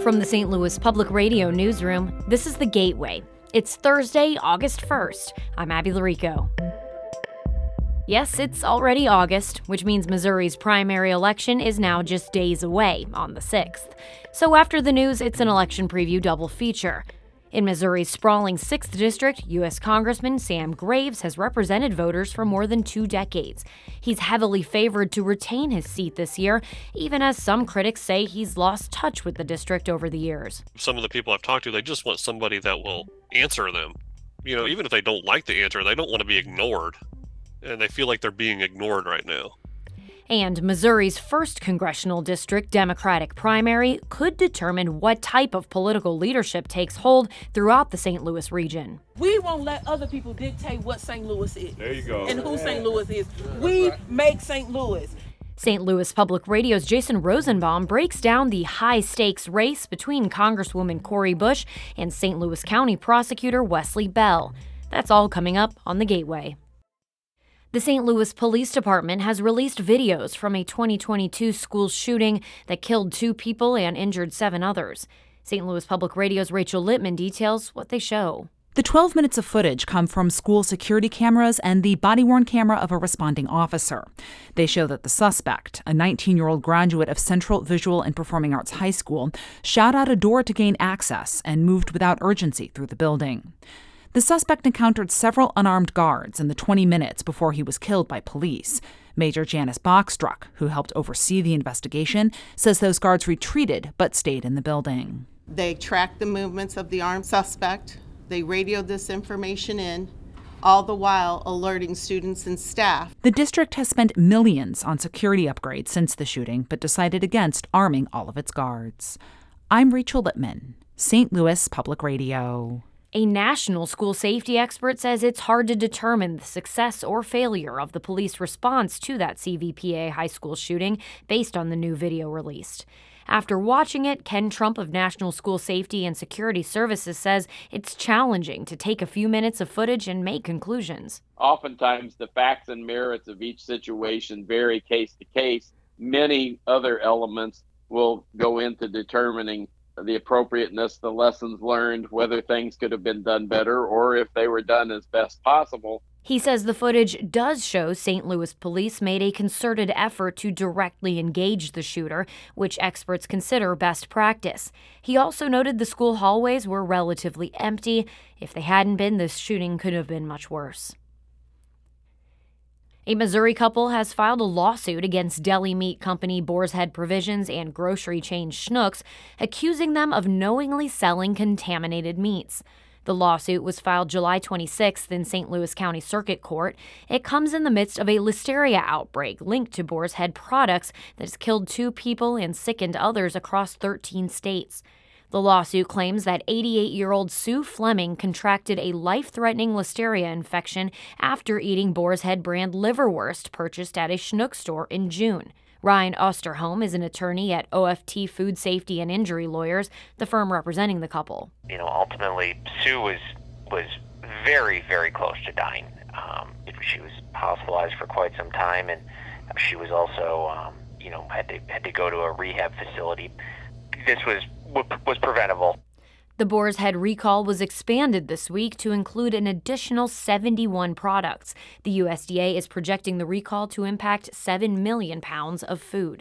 From the St. Louis Public Radio newsroom, this is The Gateway. It's Thursday, August 1st. I'm Abby Larico. Yes, it's already August, which means Missouri's primary election is now just days away, on the 6th. So after the news, it's an election preview double feature. In Missouri's sprawling 6th District, U.S. Congressman Sam Graves has represented voters for more than 2 decades. He's heavily favored to retain his seat this year, even as some critics say he's lost touch with the district over the years. Some of the people I've talked to, they just want somebody that will answer them. Even if they don't like the answer, they don't want to be ignored. And they feel like they're being ignored right now. And Missouri's first congressional district Democratic primary could determine what type of political leadership takes hold throughout the St. Louis region. We won't let other people dictate what St. Louis is. There you go. And who St. Louis is. We make St. Louis. St. Louis Public Radio's Jason Rosenbaum breaks down the high-stakes race between Congresswoman Cori Bush and St. Louis County Prosecutor Wesley Bell. That's all coming up on The Gateway. The St. Louis Police Department has released videos from a 2022 school shooting that killed 2 people and injured 7 others. St. Louis Public Radio's Rachel Littman details what they show. The 12 minutes of footage come from school security cameras and the body-worn camera of a responding officer. They show that the suspect, a 19-year-old graduate of Central Visual and Performing Arts High School, shot out a door to gain access and moved without urgency through the building. The suspect encountered several unarmed guards in the 20 minutes before he was killed by police. Major Janice Bachstruck, who helped oversee the investigation, says those guards retreated but stayed in the building. They tracked the movements of the armed suspect. They radioed this information in, all the while alerting students and staff. The district has spent millions on security upgrades since the shooting, but decided against arming all of its guards. I'm Rachel Littman, St. Louis Public Radio. A national school safety expert says it's hard to determine the success or failure of the police response to that CVPA high school shooting based on the new video released. After watching it, Ken Trump of National School Safety and Security Services says it's challenging to take a few minutes of footage and make conclusions. Oftentimes, the facts and merits of each situation vary case to case. Many other elements will go into determining the appropriateness, the lessons learned, whether things could have been done better or if they were done as best possible. He says the footage does show St. Louis police made a concerted effort to directly engage the shooter, which experts consider best practice. He also noted the school hallways were relatively empty. If they hadn't been, this shooting could have been much worse. A Missouri couple has filed a lawsuit against deli meat company Boar's Head Provisions and grocery chain Schnucks, accusing them of knowingly selling contaminated meats. The lawsuit was filed July 26th in St. Louis County Circuit Court. It comes in the midst of a listeria outbreak linked to Boar's Head products that has killed 2 people and sickened others across 13 states. The lawsuit claims that 88-year-old Sue Fleming contracted a life-threatening listeria infection after eating Boar's Head brand liverwurst purchased at a Schnucks store in June. Ryan Osterholm is an attorney at OFT Food Safety and Injury Lawyers, the firm representing the couple. Ultimately, Sue was very, very close to dying. She was hospitalized for quite some time, and she was also, had to go to a rehab facility. This was preventable. The Boar's Head recall was expanded this week to include an additional 71 products. The USDA is projecting the recall to impact 7 million pounds of food.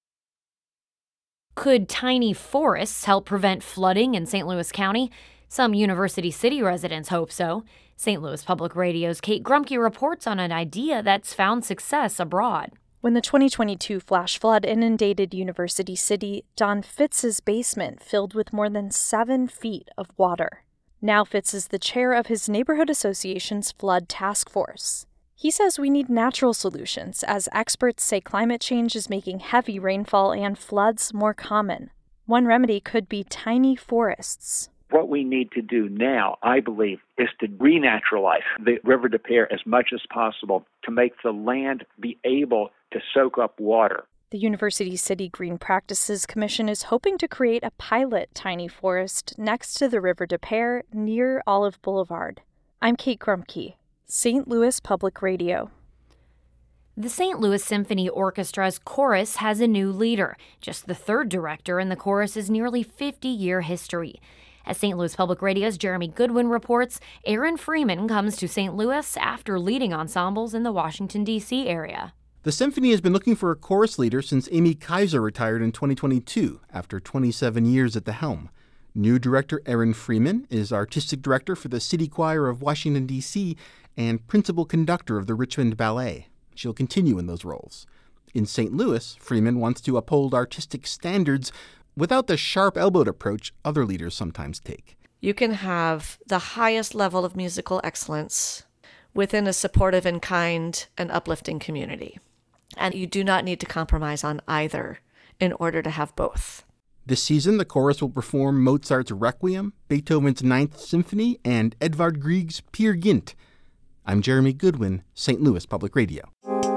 Could tiny forests help prevent flooding in St. Louis County? Some University City residents hope so. St. Louis Public Radio's Kate Grumke reports on an idea that's found success abroad. When the 2022 flash flood inundated University City, Don Fitz's basement filled with more than 7 feet of water. Now Fitz is the chair of his neighborhood association's flood task force. He says we need natural solutions, as experts say climate change is making heavy rainfall and floods more common. One remedy could be tiny forests. What we need to do now, I believe, is to renaturalize the River des Peres as much as possible to make the land be able to soak up water. The University City Green Practices Commission is hoping to create a pilot tiny forest next to the River des Peres near Olive Boulevard. I'm Kate Grumke, St. Louis Public Radio. The St. Louis Symphony Orchestra's chorus has a new leader, just the third director in the chorus's nearly 50-year history. As St. Louis Public Radio's Jeremy Goodwin reports, Aaron Freeman comes to St. Louis after leading ensembles in the Washington, D.C. area. The symphony has been looking for a chorus leader since Amy Kaiser retired in 2022, after 27 years at the helm. New director Aaron Freeman is artistic director for the City Choir of Washington, D.C., and principal conductor of the Richmond Ballet. She'll continue in those roles. In St. Louis, Freeman wants to uphold artistic standards without the sharp-elbowed approach other leaders sometimes take. You can have the highest level of musical excellence within a supportive and kind and uplifting community. And you do not need to compromise on either in order to have both. This season, the chorus will perform Mozart's Requiem, Beethoven's Ninth Symphony, and Edvard Grieg's Peer Gynt. I'm Jeremy Goodwin, St. Louis Public Radio.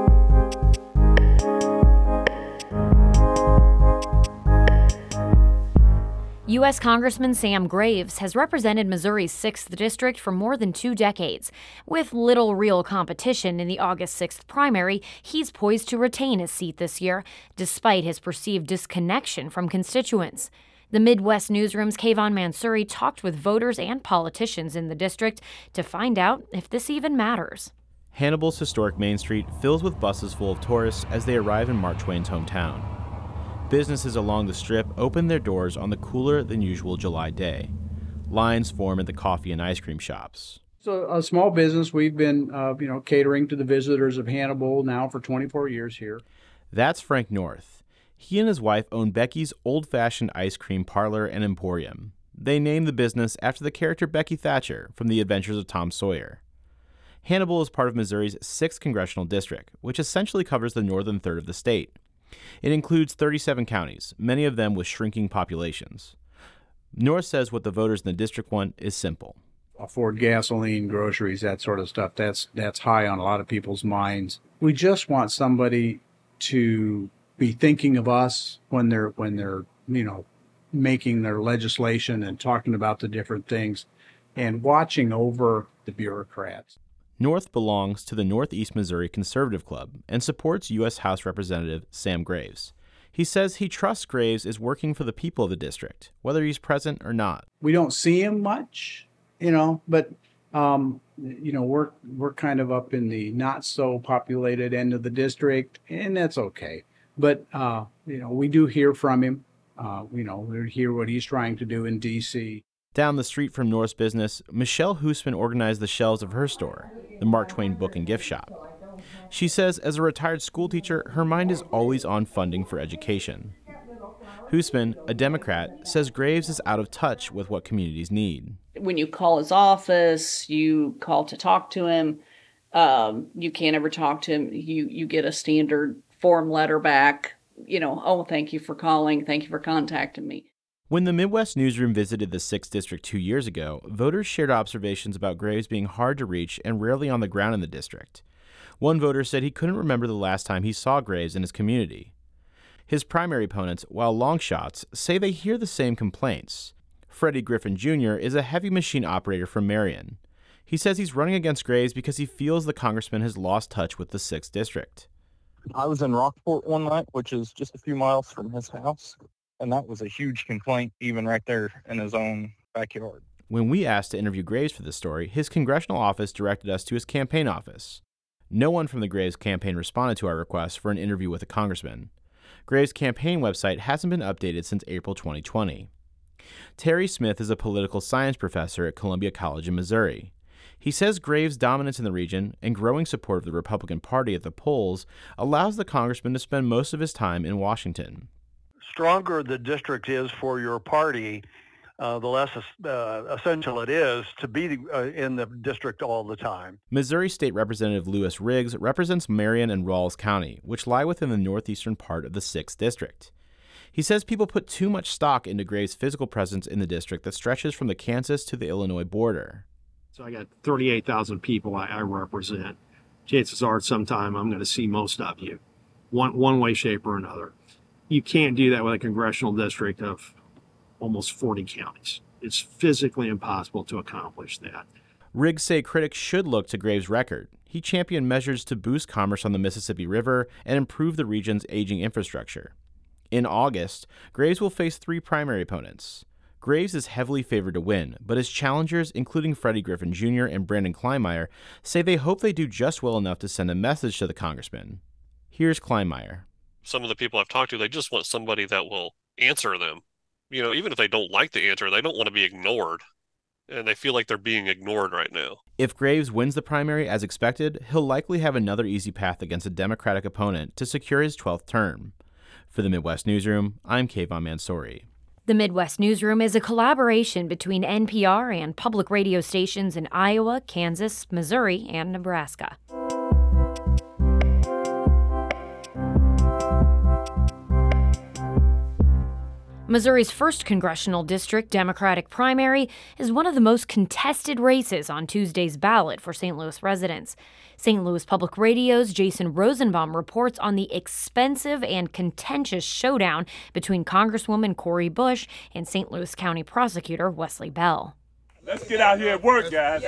U.S. Congressman Sam Graves has represented Missouri's 6th District for more than 2 decades. With little real competition in the August 6th primary, he's poised to retain his seat this year, despite his perceived disconnection from constituents. The Midwest Newsroom's Kayvon Mansouri talked with voters and politicians in the district to find out if this even matters. Hannibal's historic Main Street fills with buses full of tourists as they arrive in Mark Twain's hometown. Businesses along the strip open their doors on the cooler-than-usual July day. Lines form at the coffee and ice cream shops. So a small business. We've been, catering to the visitors of Hannibal now for 24 years here. That's Frank North. He and his wife own Becky's Old-Fashioned Ice Cream Parlor and Emporium. They named the business after the character Becky Thatcher from The Adventures of Tom Sawyer. Hannibal is part of Missouri's 6th congressional district, which essentially covers the northern third of the state. It includes 37 counties, many of them with shrinking populations. North says what the voters in the district want is simple. Afford gasoline, groceries, that sort of stuff. That's high on a lot of people's minds. We just want somebody to be thinking of us when they're making their legislation and talking about the different things and watching over the bureaucrats. North belongs to the Northeast Missouri Conservative Club and supports U.S. House Representative Sam Graves. He says he trusts Graves is working for the people of the district, whether he's present or not. We don't see him much, but we're kind of up in the not so populated end of the district, and that's okay. But we do hear from him. We hear what he's trying to do in D.C. Down the street from North's business, Michelle Hoosman organized the shelves of her store, the Mark Twain Book and Gift Shop. She says as a retired school teacher, her mind is always on funding for education. Hoosman, a Democrat, says Graves is out of touch with what communities need. When you call his office, you call to talk to him, you can't ever talk to him. You get a standard form letter back, oh, thank you for calling, thank you for contacting me. When the Midwest Newsroom visited the 6th District 2 years ago, voters shared observations about Graves being hard to reach and rarely on the ground in the district. One voter said he couldn't remember the last time he saw Graves in his community. His primary opponents, while long shots, say they hear the same complaints. Freddie Griffin Jr. is a heavy machine operator from Marion. He says he's running against Graves because he feels the congressman has lost touch with the 6th District. I was in Rockport one night, which is just a few miles from his house. And that was a huge complaint, even right there in his own backyard. When we asked to interview Graves for this story, his congressional office directed us to his campaign office. No one from the Graves campaign responded to our request for an interview with a congressman. Graves' campaign website hasn't been updated since April 2020. Terry Smith is a political science professor at Columbia College in Missouri. He says Graves' dominance in the region and growing support of the Republican Party at the polls allows the congressman to spend most of his time in Washington. Stronger the district is for your party, the less essential it is to be in the district all the time. Missouri State Representative Lewis Riggs represents Marion and Rawls County, which lie within the northeastern part of the 6th District. He says people put too much stock into Graves' physical presence in the district that stretches from the Kansas to the Illinois border. So I got 38,000 people I represent. Chances are sometime I'm going to see most of you, one way, shape, or another. You can't do that with a congressional district of almost 40 counties. It's physically impossible to accomplish that. Riggs say critics should look to Graves' record. He championed measures to boost commerce on the Mississippi River and improve the region's aging infrastructure. In August, Graves will face 3 primary opponents. Graves is heavily favored to win, but his challengers, including Freddie Griffin Jr. and Brandon Kleinmeyer, say they hope they do just well enough to send a message to the congressman. Here's Kleinmeyer. Some of the people I've talked to, they just want somebody that will answer them. Even if they don't like the answer, they don't want to be ignored. And they feel like they're being ignored right now. If Graves wins the primary as expected, he'll likely have another easy path against a Democratic opponent to secure his 12th term. For the Midwest Newsroom, I'm Kayvon Mansouri. The Midwest Newsroom is a collaboration between NPR and public radio stations in Iowa, Kansas, Missouri, and Nebraska. Missouri's 1st Congressional District Democratic primary is one of the most contested races on Tuesday's ballot for St. Louis residents. St. Louis Public Radio's Jason Rosenbaum reports on the expensive and contentious showdown between Congresswoman Cori Bush and St. Louis County Prosecutor Wesley Bell. Let's get out here and work, guys.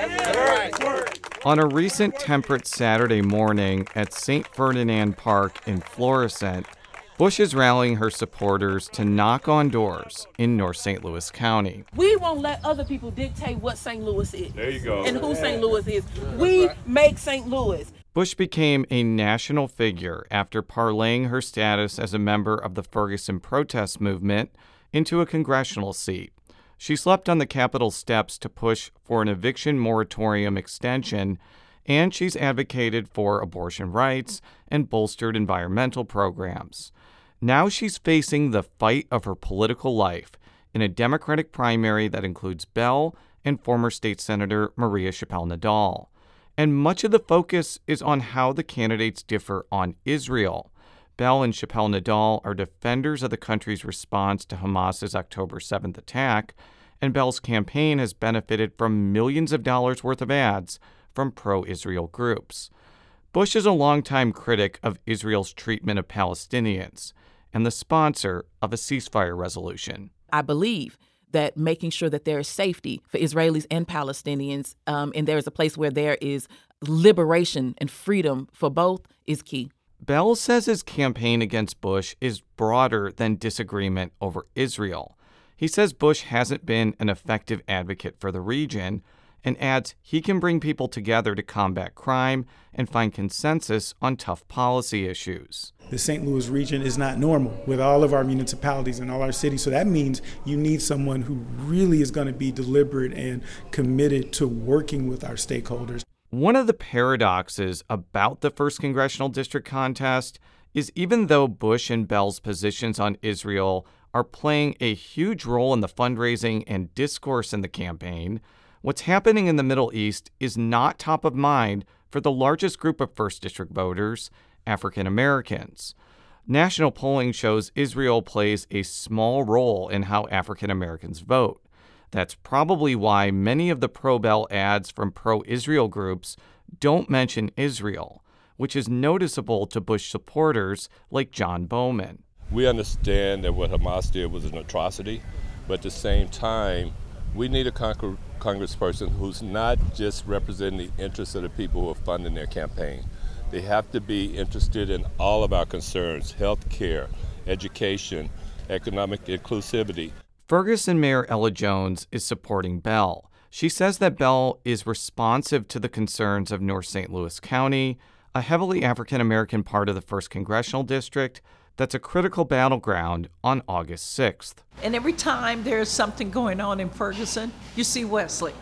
Work. On a recent temperate Saturday morning at St. Ferdinand Park in Florissant, Bush is rallying her supporters to knock on doors in North St. Louis County. We won't let other people dictate what St. Louis is. There you go. And who St. Louis is. We make St. Louis. Bush became a national figure after parlaying her status as a member of the Ferguson protest movement into a congressional seat. She slept on the Capitol steps to push for an eviction moratorium extension, and she's advocated for abortion rights and bolstered environmental programs. Now she's facing the fight of her political life in a Democratic primary that includes Bell and former state senator Maria Chappelle-Nadal. And much of the focus is on how the candidates differ on Israel. Bell and Chappelle-Nadal are defenders of the country's response to Hamas's October 7th attack, and Bell's campaign has benefited from millions of dollars worth of ads from pro-Israel groups. Bush is a longtime critic of Israel's treatment of Palestinians and the sponsor of a ceasefire resolution. I believe that making sure that there is safety for Israelis and Palestinians, and there is a place where there is liberation and freedom for both, is key. Bell says his campaign against Bush is broader than disagreement over Israel. He says Bush hasn't been an effective advocate for the region, and adds he can bring people together to combat crime and find consensus on tough policy issues. The St. Louis region is not normal with all of our municipalities and all our cities, so that means you need someone who really is going to be deliberate and committed to working with our stakeholders. One of the paradoxes about the 1st Congressional District contest is even though Bush and Bell's positions on Israel are playing a huge role in the fundraising and discourse in the campaign, what's happening in the Middle East is not top of mind for the largest group of 1st District voters, African Americans. National polling shows Israel plays a small role in how African Americans vote. That's probably why many of the pro-Bell ads from pro-Israel groups don't mention Israel, which is noticeable to Bush supporters like John Bowman. We understand that what Hamas did was an atrocity, but at the same time, we need a congressperson who's not just representing the interests of the people who are funding their campaign. They have to be interested in all of our concerns: health care, education, economic inclusivity. Ferguson Mayor Ella Jones is supporting Bell. She says that Bell is responsive to the concerns of North St. Louis County, a heavily African-American part of the 1st Congressional District that's a critical battleground on August 6th. And every time there's something going on in Ferguson, you see Wesley.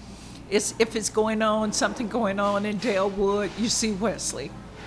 If it's something going on in Dalewood, you see Wesley.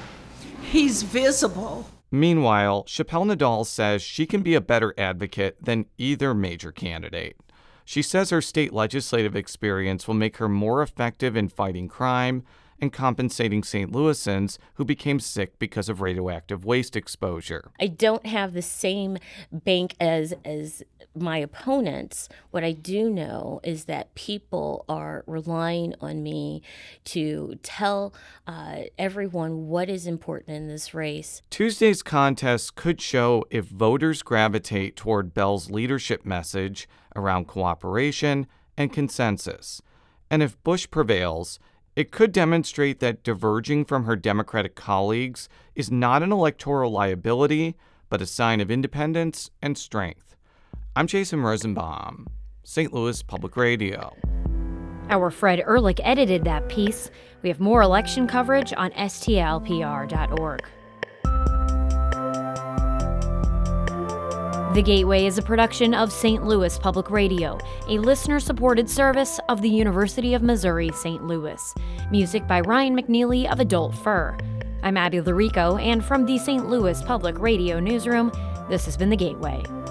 He's visible. Meanwhile, Chappelle-Nadal says she can be a better advocate than either major candidate. She says her state legislative experience will make her more effective in fighting crime and compensating St. Louisans who became sick because of radioactive waste exposure. I don't have the same bank as my opponents. What I do know is that people are relying on me to tell everyone what is important in this race. Tuesday's contest could show if voters gravitate toward Bell's leadership message around cooperation and consensus. And if Bush prevails, it could demonstrate that diverging from her Democratic colleagues is not an electoral liability, but a sign of independence and strength. I'm Jason Rosenbaum, St. Louis Public Radio. Our Fred Ehrlich edited that piece. We have more election coverage on stlpr.org. The Gateway is a production of St. Louis Public Radio, a listener-supported service of the University of Missouri St. Louis. Music by Ryan McNeely of Adult Fur. I'm Abby Larico, and from the St. Louis Public Radio newsroom, this has been The Gateway.